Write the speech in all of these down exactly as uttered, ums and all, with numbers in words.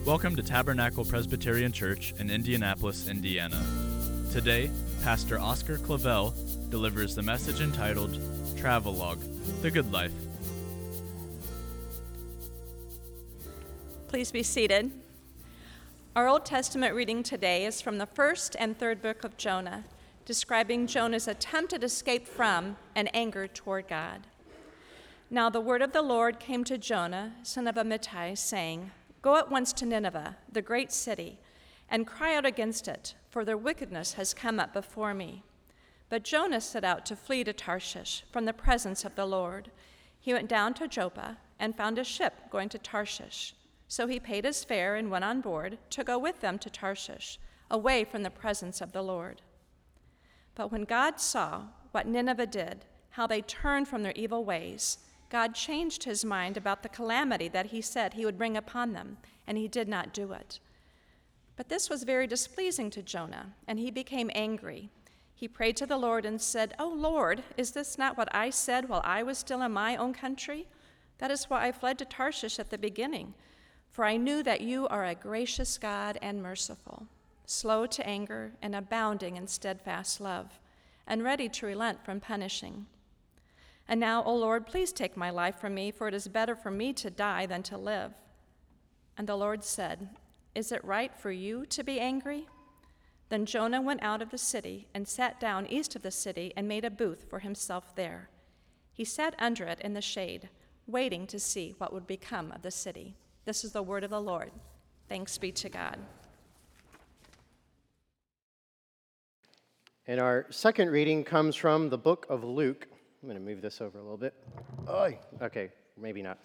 Welcome to Tabernacle Presbyterian Church in Indianapolis, Indiana. Today, Pastor Oscar Clavel delivers the message entitled Travelogue, The Good Life. Please be seated. Our Old Testament reading today is from the first and third book of Jonah, describing Jonah's attempted escape from and anger toward God. Now the word of the Lord came to Jonah, son of Amittai, saying, Go at once to Nineveh, the great city, and cry out against it, for their wickedness has come up before me. But Jonah set out to flee to Tarshish from the presence of the Lord. He went down to Joppa and found a ship going to Tarshish. So he paid his fare and went on board to go with them to Tarshish, away from the presence of the Lord. But when God saw what Nineveh did, how they turned from their evil ways, God changed his mind about the calamity that he said he would bring upon them, and he did not do it. But this was very displeasing to Jonah, and he became angry. He prayed to the Lord and said, "O Lord, is this not what I said while I was still in my own country? That is why I fled to Tarshish at the beginning, for I knew that you are a gracious God and merciful, slow to anger and abounding in steadfast love, and ready to relent from punishing. And now, O Lord, please take my life from me, for it is better for me to die than to live." And the Lord said, "Is it right for you to be angry?" Then Jonah went out of the city and sat down east of the city and made a booth for himself there. He sat under it in the shade, waiting to see what would become of the city. This is the word of the Lord. Thanks be to God. And our second reading comes from the book of Luke. I'm going to move this over a little bit. Oy. Okay, maybe not.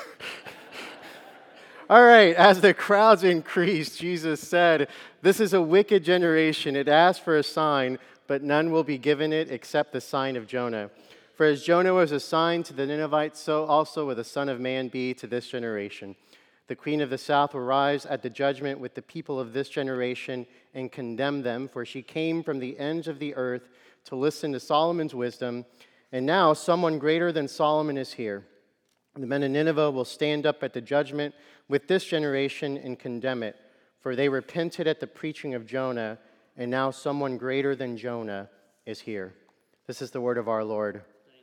All right, as the crowds increased, Jesus said, "This is a wicked generation. It asks for a sign, but none will be given it except the sign of Jonah. For as Jonah was a sign to the Ninevites, so also will the Son of Man be to this generation. The queen of the south will rise at the judgment with the people of this generation and condemn them, for she came from the ends of the earth to listen to Solomon's wisdom. And now someone greater than Solomon is here. The men of Nineveh will stand up at the judgment with this generation and condemn it, for they repented at the preaching of Jonah, and now someone greater than Jonah is here." This is the word of our Lord.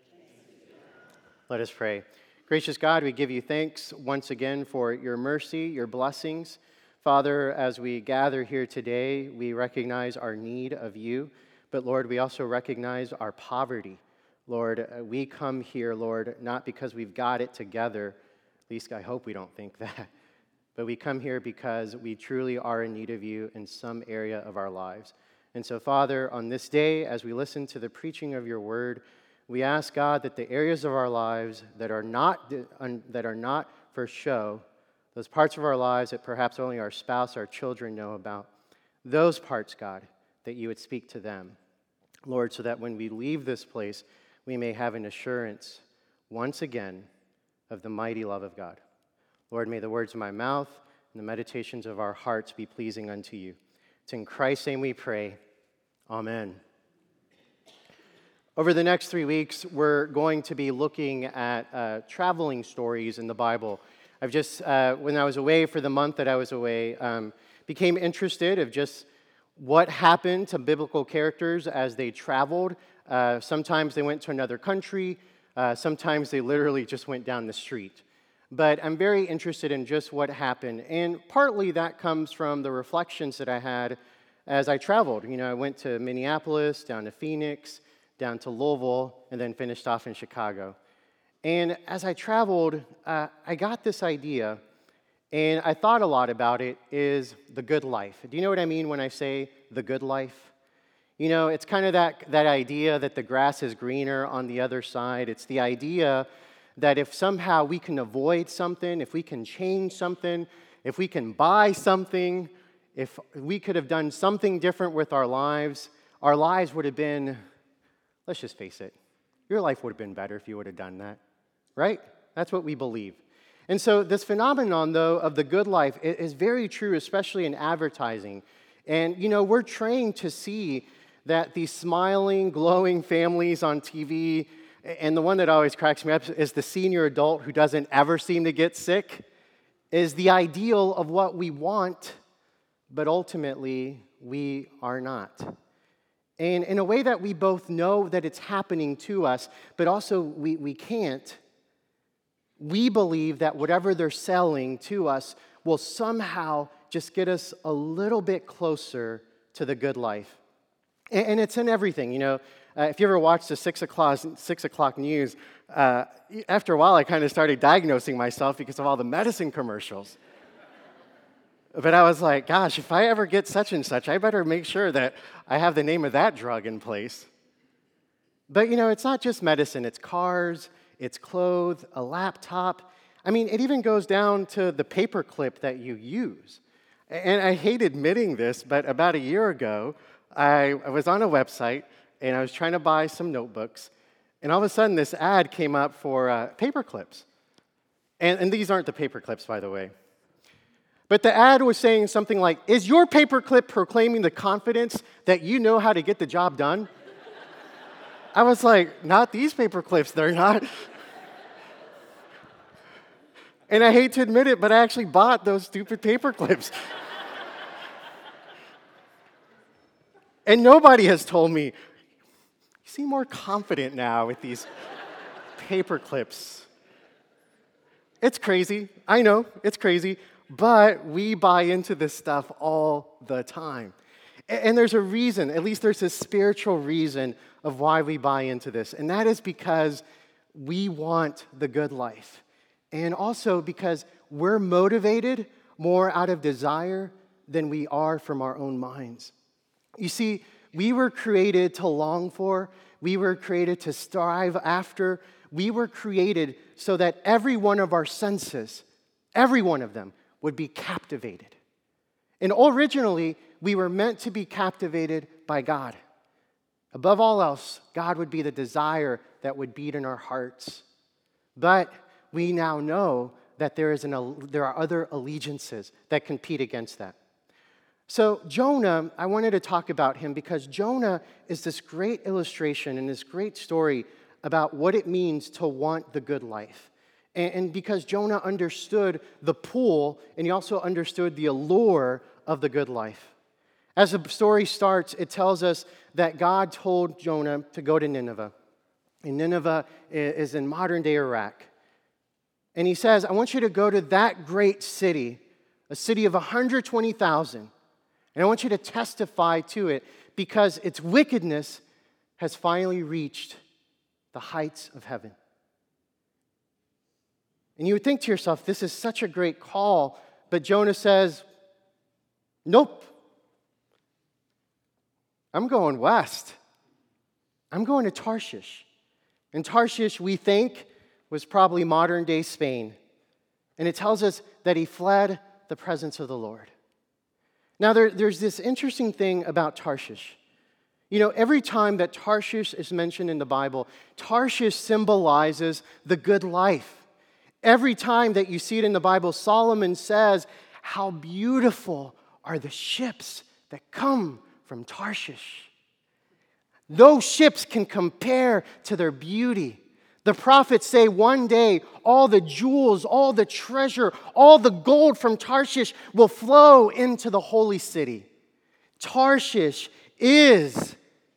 Let us pray. Gracious God, we give you thanks once again for your mercy, your blessings. Father, as we gather here today, we recognize our need of you, but Lord, we also recognize our poverty. Lord, we come here, Lord, not because we've got it together, at least I hope we don't think that, but we come here because we truly are in need of you in some area of our lives. And so, Father, on this day, as we listen to the preaching of your word, we ask, God, that the areas of our lives that are not that are not for show, those parts of our lives that perhaps only our spouse, our children know about, those parts, God, that you would speak to them, Lord, so that when we leave this place, we may have an assurance, once again, of the mighty love of God. Lord, may the words of my mouth and the meditations of our hearts be pleasing unto you. It's in Christ's name we pray. Amen. Over the next three weeks, we're going to be looking at uh, traveling stories in the Bible. I've just, uh, when I was away for the month that I was away, um, became interested of just what happened to biblical characters as they traveled. Uh, sometimes they went to another country. Uh, sometimes they literally just went down the street. But I'm very interested in just what happened. And partly that comes from the reflections that I had as I traveled. You know, I went to Minneapolis, down to Phoenix, down to Louisville, and then finished off in Chicago. And as I traveled, uh, I got this idea, and I thought a lot about it, is the good life. Do you know what I mean when I say the good life? You know, it's kind of that, that idea that the grass is greener on the other side. It's the idea that if somehow we can avoid something, if we can change something, if we can buy something, if we could have done something different with our lives, our lives would have been, let's just face it, your life would have been better if you would have done that, right? That's what we believe. And so this phenomenon, though, of the good life is very true, especially in advertising. And, you know, we're trained to see that these smiling, glowing families on T V, and the one that always cracks me up is the senior adult who doesn't ever seem to get sick. is the ideal of what we want, but ultimately we are not. And in a way that we both know that it's happening to us, but also we, we can't, we believe that whatever they're selling to us will somehow just get us a little bit closer to the good life. And, and it's in everything, you know. Uh, if you ever watched the six o'clock, six o'clock news, uh, after a while I kind of started diagnosing myself because of all the medicine commercials. But I was like, gosh, if I ever get such and such, I better make sure that I have the name of that drug in place. But, you know, it's not just medicine. It's cars, it's clothes, a laptop. I mean, it even goes down to the paperclip that you use. And I hate admitting this, but about a year ago, I, I was on a website, and I was trying to buy some notebooks, and all of a sudden, this ad came up for uh, paper clips. And, and these aren't the paper clips, by the way. But the ad was saying something like, is your paperclip proclaiming the confidence that you know how to get the job done? I was like, not these paper clips, they're not. And I hate to admit it, but I actually bought those stupid paper clips. And nobody has told me, you seem more confident now with these paper clips. It's crazy. I know, it's crazy. But we buy into this stuff all the time. And there's a reason, at least there's a spiritual reason of why we buy into this. And that is because we want the good life. And also because we're motivated more out of desire than we are from our own minds. You see, we were created to long for, we were created to strive after, we were created so that every one of our senses, every one of them, would be captivated. And originally, we were meant to be captivated by God. Above all else, God would be the desire that would beat in our hearts. But we now know that there is an, there are other allegiances that compete against that. So Jonah, I wanted to talk about him because Jonah is this great illustration and this great story about what it means to want the good life. And because Jonah understood the pull, and he also understood the allure of the good life. As the story starts, it tells us that God told Jonah to go to Nineveh. And Nineveh is in modern-day Iraq. And he says, I want you to go to that great city, a city of one hundred twenty thousand. And I want you to testify to it because its wickedness has finally reached the heights of heaven. And you would think to yourself, this is such a great call, but Jonah says, nope. I'm going west. I'm going to Tarshish. And Tarshish, we think, was probably modern-day Spain. And it tells us that he fled the presence of the Lord. Now, there, there's this interesting thing about Tarshish. You know, every time that Tarshish is mentioned in the Bible, Tarshish symbolizes the good life. Every time that you see it in the Bible, Solomon says, how beautiful are the ships that come from Tarshish. No ships can compare to their beauty. The prophets say one day all the jewels, all the treasure, all the gold from Tarshish will flow into the holy city. Tarshish is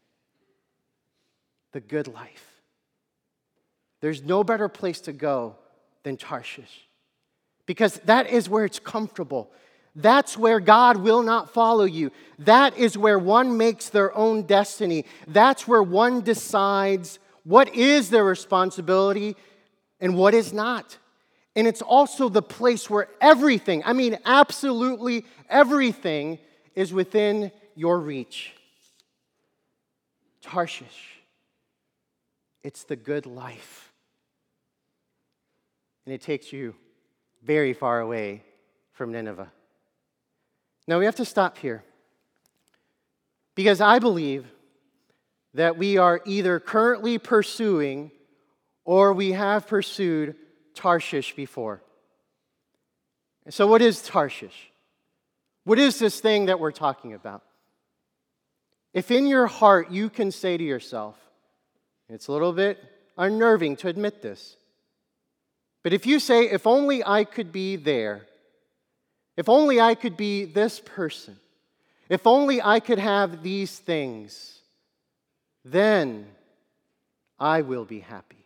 the good life. There's no better place to go than Tarshish. Because that is where it's comfortable. That's where God will not follow you. That is where one makes their own destiny. That's where one decides what is their responsibility and what is not. And it's also the place where everything, I mean absolutely everything, is within your reach. Tarshish. It's the good life. And it takes you very far away from Nineveh. Now we have to stop here. Because I believe that we are either currently pursuing or we have pursued Tarshish before. So what is Tarshish? What is this thing that we're talking about? If in your heart you can say to yourself, it's a little bit unnerving to admit this, but if you say, if only I could be there, If only I could be this person. If only I could have these things. Then I will be happy.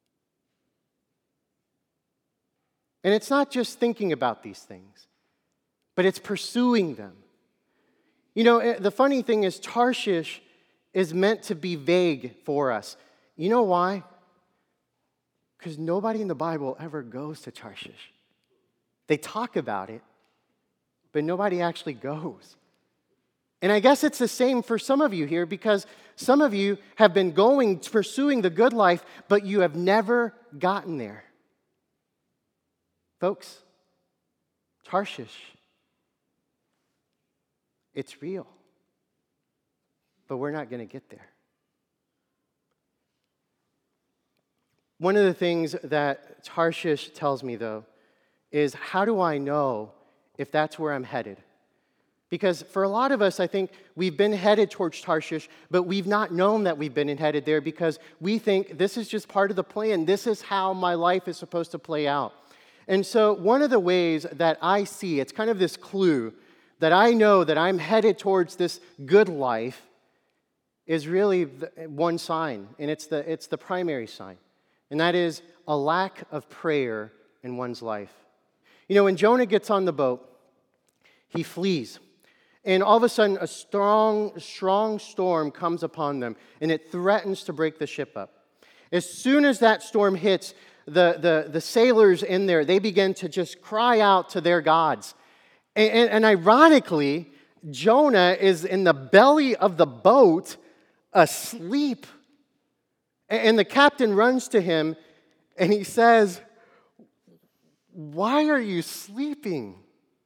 And it's not just thinking about these things, but it's pursuing them. You know, the funny thing is Tarshish is meant to be vague for us. You know why? Because nobody in the Bible ever goes to Tarshish. They talk about it, but nobody actually goes. And I guess it's the same for some of you here, because some of you have been going, pursuing the good life, but you have never gotten there. Folks, Tarshish, it's real, but we're not going to get there. One of the things that Tarshish tells me, though, is how do I know if that's where I'm headed? Because for a lot of us, I think we've been headed towards Tarshish, but we've not known that we've been headed there because we think this is just part of the plan. This is how my life is supposed to play out. And so one of the ways that I see, it's kind of this clue that I know that I'm headed towards this good life is really the, one sign, and it's the, it's the primary sign, and that is a lack of prayer in one's life. You know, when Jonah gets on the boat, he flees. And all of a sudden, a strong, strong storm comes upon them, and it threatens to break the ship up. As soon as that storm hits, the, the, the sailors in there, they begin to just cry out to their gods. And, and, and ironically, Jonah is in the belly of the boat, asleep. And the captain runs to him, and he says, "Why are you sleeping?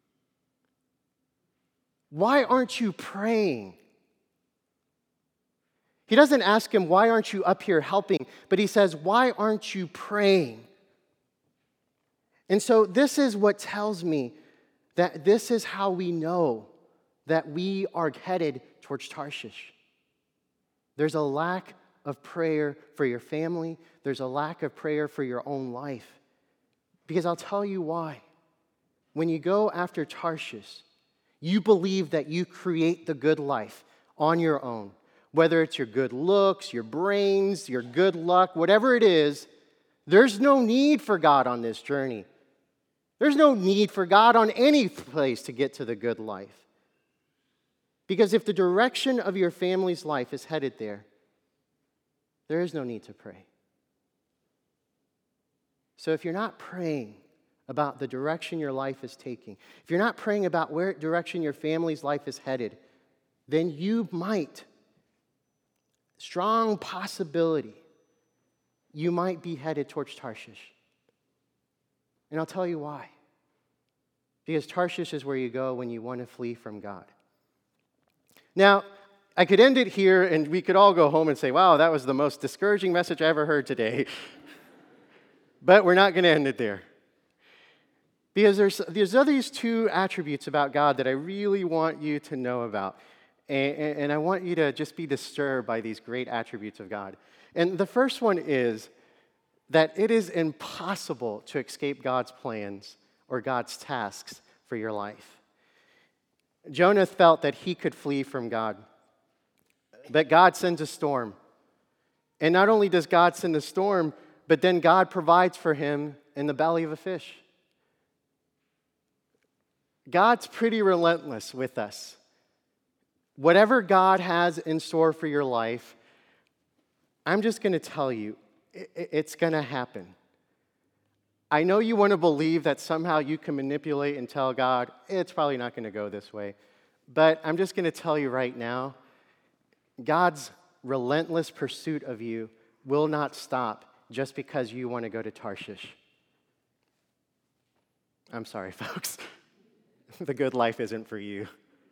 Why aren't you praying?" He doesn't ask him, "Why aren't you up here helping?" But he says, "Why aren't you praying?" And so this is what tells me that this is how we know that we are headed towards Tarshish. There's a lack of prayer for your family. There's a lack of prayer for your own life. Because I'll tell you why. When you go after Tarshish, you believe that you create the good life on your own. Whether it's your good looks, your brains, your good luck, whatever it is, there's no need for God on this journey. There's no need for God on any place to get to the good life. Because if the direction of your family's life is headed there, there is no need to pray. So if you're not praying about the direction your life is taking, if you're not praying about where direction your family's life is headed, then you might, strong possibility, you might be headed towards Tarshish. And I'll tell you why. Because Tarshish is where you go when you want to flee from God. Now, I could end it here and we could all go home and say, "Wow, that was the most discouraging message I ever heard today." But we're not going to end it there. Because there's, there's these two attributes about God that I really want you to know about. And, and I want you to just be disturbed by these great attributes of God. And the first one is that it is impossible to escape God's plans or God's tasks for your life. Jonah felt that he could flee from God. But God sends a storm. And not only does God send a storm, but then God provides for him in the belly of a fish. God's pretty relentless with us. Whatever God has in store for your life, I'm just going to tell you, it's going to happen. I know you want to believe that somehow you can manipulate and tell God, it's probably not going to go this way. But I'm just going to tell you right now, God's relentless pursuit of you will not stop just because you want to go to Tarshish. I'm sorry, folks. The good life isn't for you.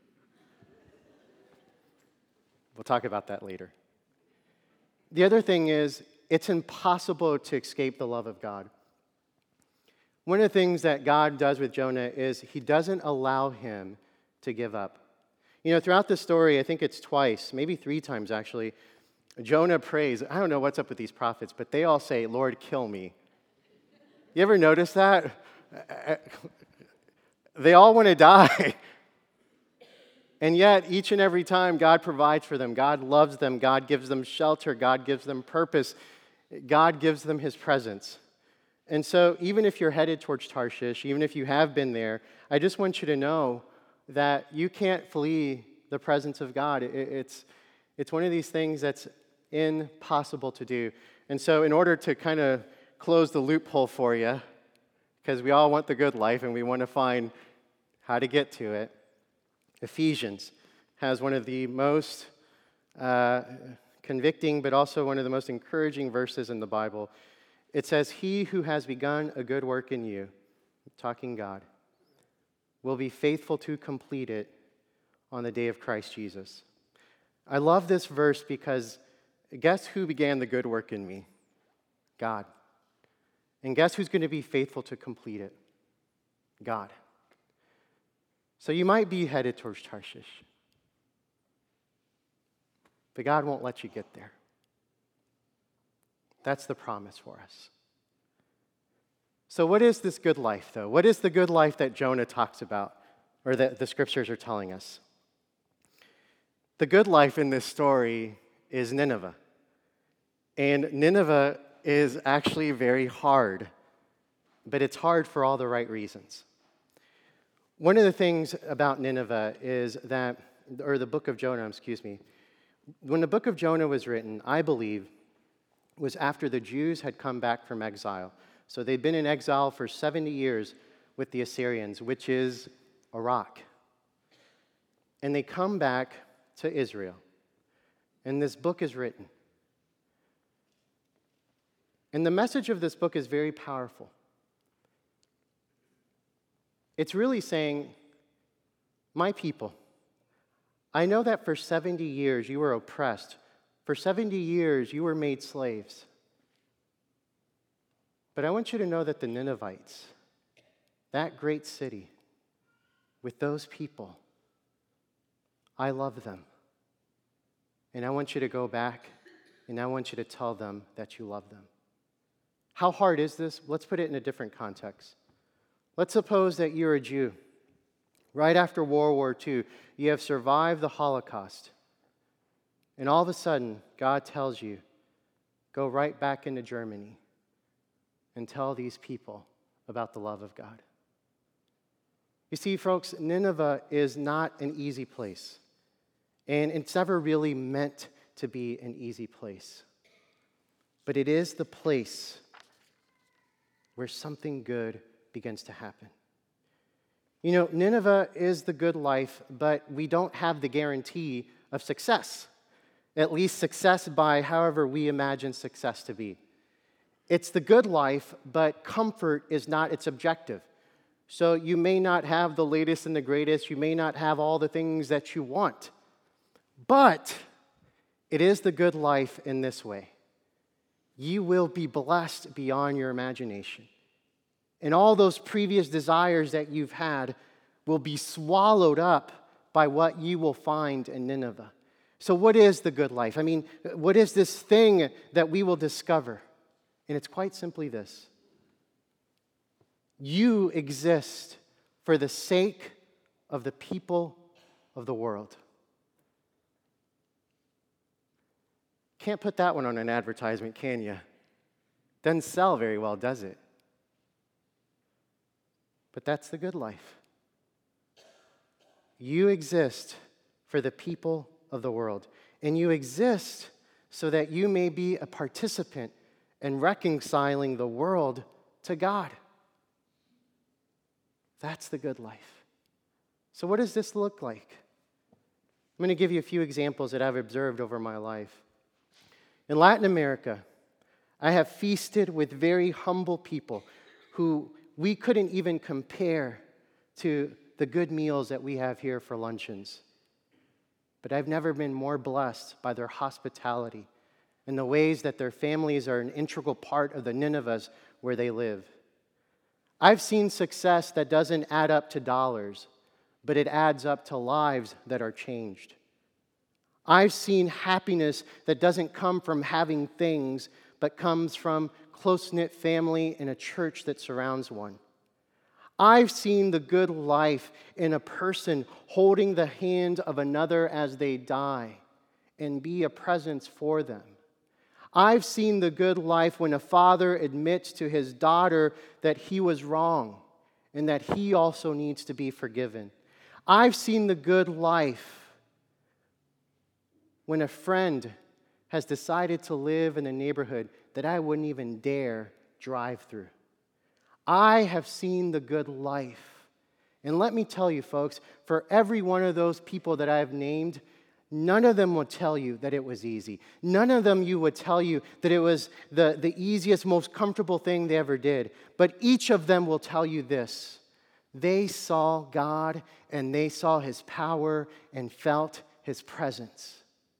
We'll talk about that later. The other thing is, it's impossible to escape the love of God. One of the things that God does with Jonah is he doesn't allow him to give up. You know, throughout the story, I think it's twice, maybe three times actually, Jonah prays. I don't know what's up with these prophets, but they all say, "Lord, kill me." You ever notice that? They all want to die. And yet, each and every time, God provides for them. God loves them. God gives them shelter. God gives them purpose. God gives them his presence. And so, even if you're headed towards Tarshish, even if you have been there, I just want you to know that you can't flee the presence of God. It, it's, it's one of these things that's impossible to do. And so, in order to kind of close the loophole for you, because we all want the good life and we want to find how to get to it, Ephesians has one of the most uh, convicting, but also one of the most encouraging verses in the Bible. It says, "He who has begun a good work in you," talking God, "will be faithful to complete it on the day of Christ Jesus." I love this verse because guess who began the good work in me? God. And guess who's going to be faithful to complete it? God. So you might be headed towards Tarshish, but God won't let you get there. That's the promise for us. So what is this good life, though? What is the good life that Jonah talks about, or that the scriptures are telling us? The good life in this story is Nineveh. And Nineveh is actually very hard, but it's hard for all the right reasons. One of the things about Nineveh is that, or the book of Jonah, excuse me, when the book of Jonah was written, I believe, was after the Jews had come back from exile. So they'd been in exile for seventy years with the Assyrians, which is Iraq. And they come back to Israel. And this book is written. And the message of this book is very powerful. It's really saying, my people, I know that for seventy years you were oppressed. For seventy years you were made slaves. But I want you to know that the Ninevites, that great city, with those people, I love them. And I want you to go back, and I want you to tell them that you love them. How hard is this? Let's put it in a different context. Let's suppose that you're a Jew. Right after World War Two, you have survived the Holocaust. And all of a sudden, God tells you, go right back into Germany and tell these people about the love of God. You see, folks, Nineveh is not an easy place. And it's never really meant to be an easy place. But it is the place where something good begins to happen. You know, Nineveh is the good life, but we don't have the guarantee of success. At least success by however we imagine success to be. It's the good life, but comfort is not its objective. So you may not have the latest and the greatest. You may not have all the things that you want. But it is the good life in this way. You will be blessed beyond your imagination. And all those previous desires that you've had will be swallowed up by what you will find in Nineveh. So what is the good life? I mean, what is this thing that we will discover? And it's quite simply this. You exist for the sake of the people of the world. Can't put that one on an advertisement, can you? Doesn't sell very well, does it? But that's the good life. You exist for the people of the world. And you exist so that you may be a participant in reconciling the world to God. That's the good life. So what does this look like? I'm going to give you a few examples that I've observed over my life. In Latin America, I have feasted with very humble people who we couldn't even compare to the good meals that we have here for luncheons. But I've never been more blessed by their hospitality and the ways that their families are an integral part of the Ninevehs where they live. I've seen success that doesn't add up to dollars, but it adds up to lives that are changed. I've seen happiness that doesn't come from having things, but comes from close-knit family and a church that surrounds one. I've seen the good life in a person holding the hand of another as they die and be a presence for them. I've seen the good life when a father admits to his daughter that he was wrong and that he also needs to be forgiven. I've seen the good life when a friend has decided to live in a neighborhood that I wouldn't even dare drive through. I have seen the good life. And let me tell you, folks, for every one of those people that I've named, none of them would tell you that it was easy. None of them you would tell you that it was the, the easiest, most comfortable thing they ever did. But each of them will tell you this. They saw God and they saw His power and felt His presence.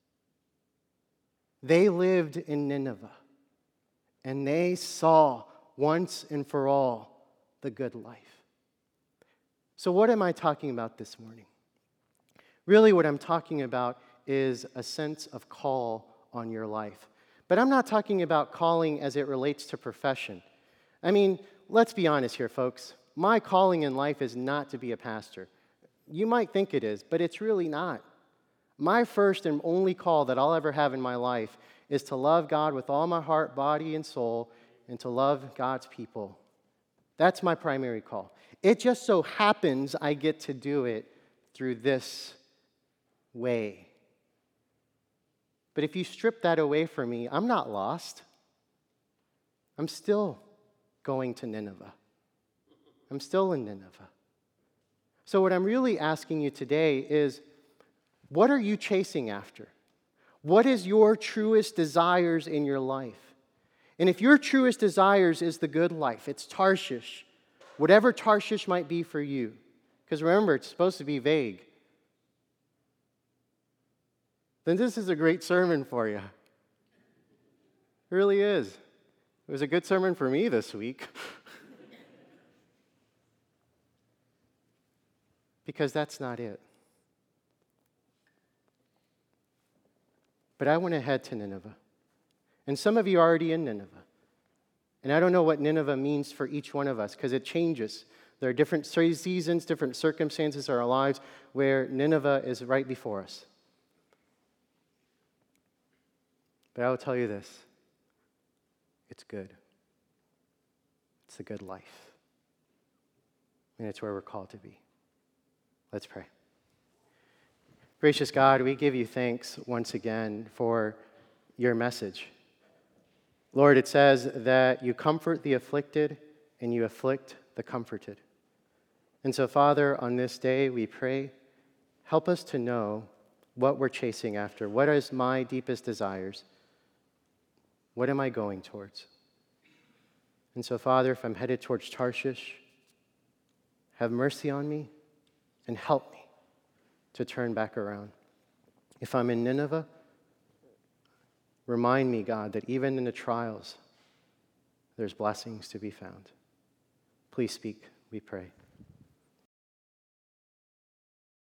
They lived in Nineveh and they saw once and for all the good life. So what am I talking about this morning? Really what I'm talking about is a sense of call on your life. But I'm not talking about calling as it relates to profession. I mean, let's be honest here, folks. My calling in life is not to be a pastor. You might think it is, but it's really not. My first and only call that I'll ever have in my life is to love God with all my heart, body, and soul, and to love God's people. That's my primary call. It just so happens I get to do it through this way. But if you strip that away from me, I'm not lost. I'm still going to Nineveh. I'm still in Nineveh. So what I'm really asking you today is, what are you chasing after? What is your truest desires in your life? And if your truest desires is the good life, it's Tarshish, whatever Tarshish might be for you, because remember, it's supposed to be vague, then this is a great sermon for you. It really is. It was a good sermon for me this week. Because that's not it. But I want to head to Nineveh. And some of you are already in Nineveh. And I don't know what Nineveh means for each one of us because it changes. There are different seasons, different circumstances in our lives where Nineveh is right before us. But I will tell you this. It's good. It's a good life. And it's where we're called to be. Let's pray. Gracious God, we give you thanks once again for your message. Lord, it says that you comfort the afflicted and you afflict the comforted. And so, Father, on this day, we pray, help us to know what we're chasing after. What is my deepest desires? What am I going towards? And so, Father, if I'm headed towards Tarshish, have mercy on me and help me to turn back around. If I'm in Nineveh, remind me, God, that even in the trials, there's blessings to be found. Please speak, we pray.